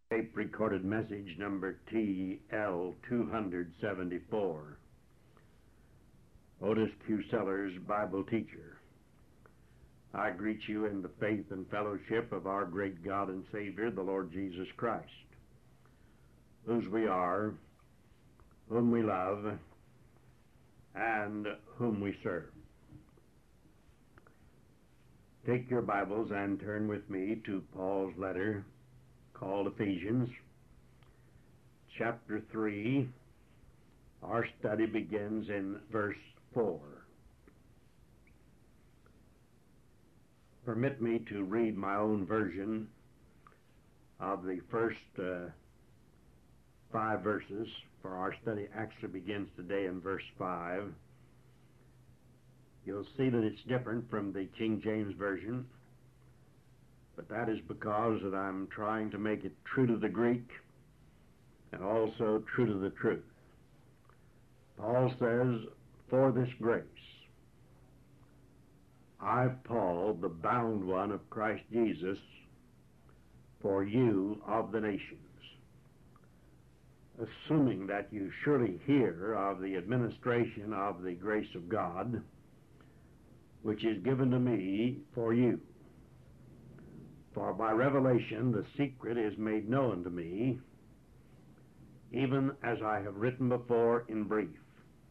Tape recorded message number TL274. Otis Q. Sellers, Bible teacher. I greet you in the faith and fellowship of our great God and Savior, the Lord Jesus Christ, whose we are, whom we love, and whom we serve. Take your Bibles and turn with me to Paul's letter called Ephesians, chapter 3. Our study begins in verse 4. Permit me to read my own version of the first 5 verses, for our study actually begins today in verse 5. You'll see that it's different from the King James Version, but that is because that I'm trying to make it true to the Greek and also true to the truth. Paul says, "For this grace, I, Paul, the bound one of Christ Jesus, for you of the nations," assuming that you surely hear of the administration of the grace of God, which is given to me for you. For by revelation the secret is made known to me, even as I have written before in brief,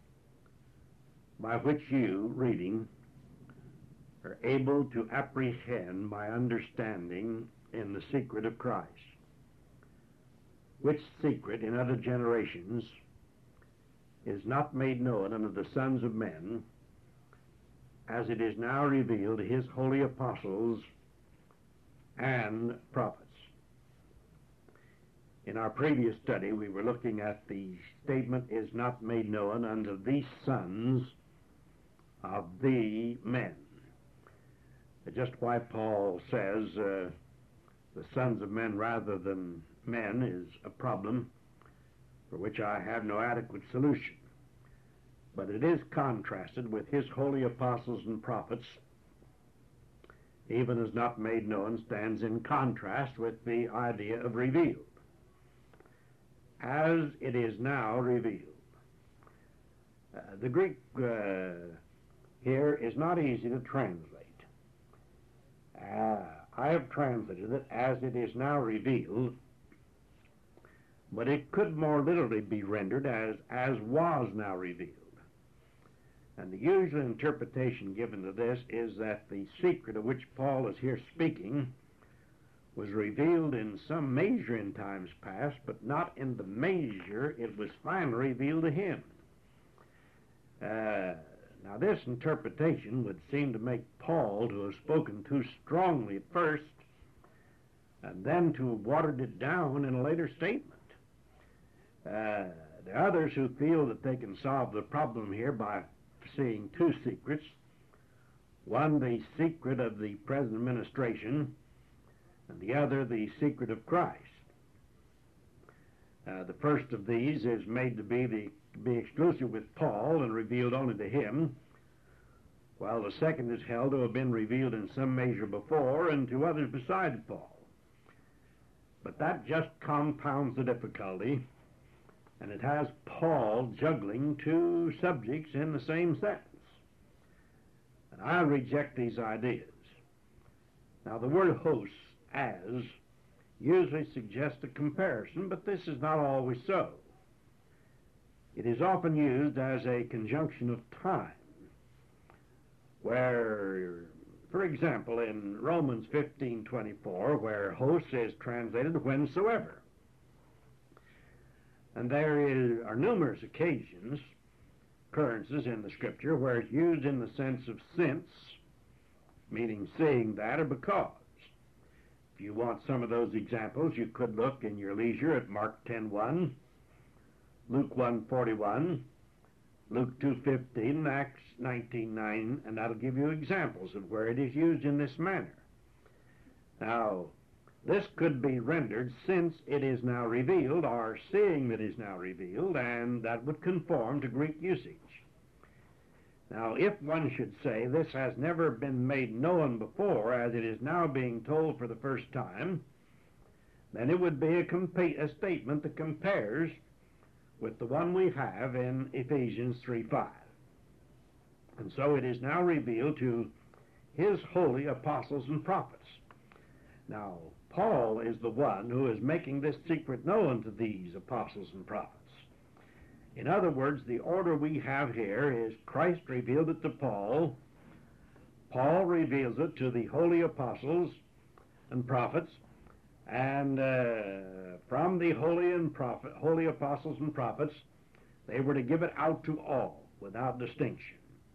by which you, reading, are able to apprehend my understanding in the secret of Christ, which secret in other generations is not made known unto the sons of men, as it is now revealed to his holy apostles and prophets. In our previous study, we were looking at the statement is not made known unto the sons of the men. Just why Paul says the sons of men rather than men is a problem for which I have no adequate solution. But it is contrasted with his holy apostles and prophets, even as not made known stands in contrast with the idea of revealed. As it is now revealed. The Greek here is not easy to translate. I have translated it as it is now revealed, but it could more literally be rendered as was now revealed. And the usual interpretation given to this is that the secret of which Paul is here speaking was revealed in some measure in times past, but not in the measure it was finally revealed to him. Now this interpretation would seem to make Paul to have spoken too strongly at first, and then to have watered it down in a later statement. There are others who feel that they can solve the problem here by seeing 2 secrets. One, the secret of the present administration, and the other, the secret of Christ. The first of these is made to be exclusive with Paul and revealed only to him, while the second is held to have been revealed in some measure before and to others besides Paul. But that just compounds the difficulty, and it has Paul juggling 2 subjects in the same sentence. And I reject these ideas. Now the word hosts, as, usually suggests a comparison, but this is not always so. It is often used as a conjunction of time, where, for example, in Romans 15:24, where hosts is translated whensoever. And there are numerous occurrences in the Scripture where it's used in the sense of since, meaning seeing that or because. If you want some of those examples, you could look in your leisure at Mark 10:1, Luke 1:41, Luke 2:15, Acts 19:9, and that'll give you examples of where it is used in this manner. Now, this could be rendered since it is now revealed, or seeing that it is now revealed, and that would conform to Greek usage. Now, if one should say this has never been made known before, as it is now being told for the first time, then it would be a statement that compares with the one we have in Ephesians 3:5. And so it is now revealed to his holy apostles and prophets. Now, Paul is the one who is making this secret known to these apostles and prophets. In other words, the order we have here is Christ revealed it to Paul, Paul reveals it to the holy apostles and prophets, and from the holy apostles and prophets, they were to give it out to all without distinction.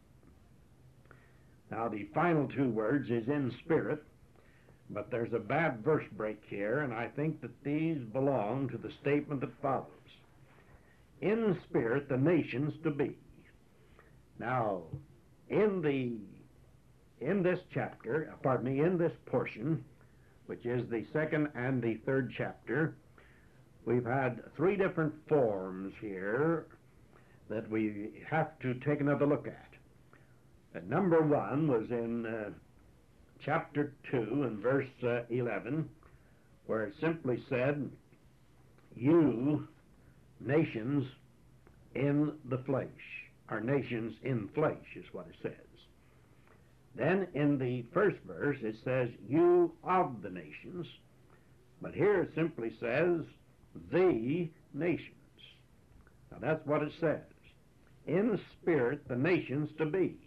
Now, the final two words is in spirit, but there's a bad verse break here, and I think that these belong to the statement that follows. In spirit, the nations to be. Now, in this portion, which is the second and the third chapter, we've had three different forms here that we have to take another look at. Number one was in chapter 2 and verse 11, where it simply said, you nations in the flesh, or nations in flesh is what it says. Then in the first verse it says, you of the nations, but here it simply says, the nations. Now that's what it says. In spirit, the nations to be.